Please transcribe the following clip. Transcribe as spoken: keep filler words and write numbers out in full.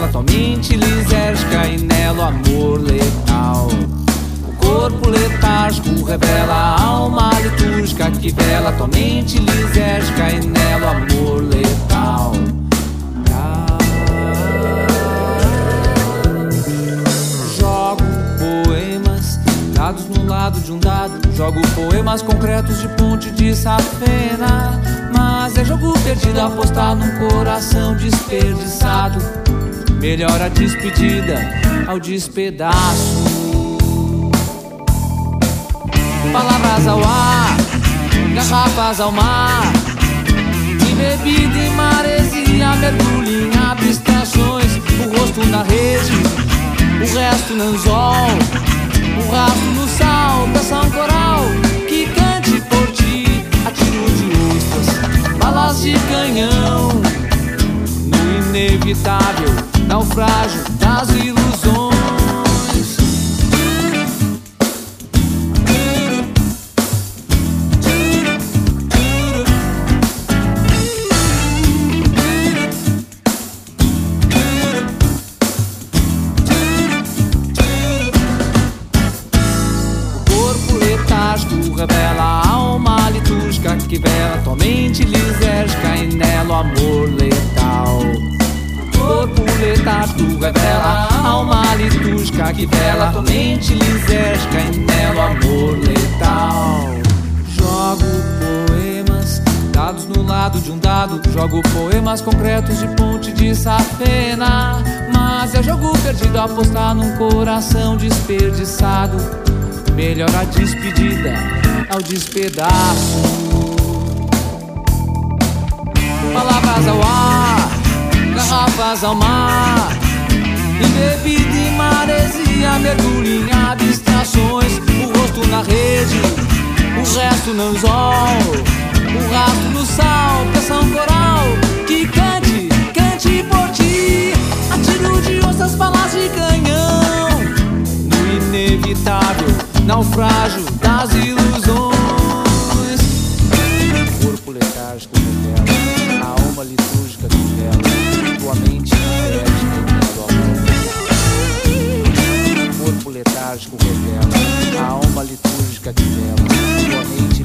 vela, tua mente lisérgica e nela o amor letal. O corpo letárgico revela a alma litúrgica que vela tua mente lisérgica e nela o amor letal. Jogo poemas dados no lado de um dado, jogo poemas concretos de ponte de safena. Mas é jogo perdido apostar num coração desperdiçado. Melhor a despedida ao despedaço. Palavras ao ar, garrafas ao mar, e bebida em maresia, mergulho em abstrações. O rosto na rede, o resto no anzol, o rastro no sal, canção coral que cante por ti, a tiro de ostras, balas de canhão, no inevitável naufrágio das ilusões. Revela a alma litúrgica que vela tua mente lisérgica e nela o amor letal. Corpo letárgico revela a alma litúrgica que vela tua mente lisérgica e nela o amor letal. Jogo poemas dados no lado de um dado, jogo poemas concretos de ponte de safena. Mas é jogo perdido apostar num coração desperdiçado. Melhor a despedida ao despedaço. Palavras ao ar, garrafas ao mar, e bebida em maresia, mergulho em abstrações. O rosto na rede, o resto no anzol, o rastro no sal, canção coral que cante, cante por ti, a tiro de onças, balas de canhão, no inevitável naufrágio das ilusões. Corpo letárgico revela a alma litúrgica que vela tua mente lisérgica e nela o amor letal. Corpo letárgico revela a alma litúrgica que vela tua mente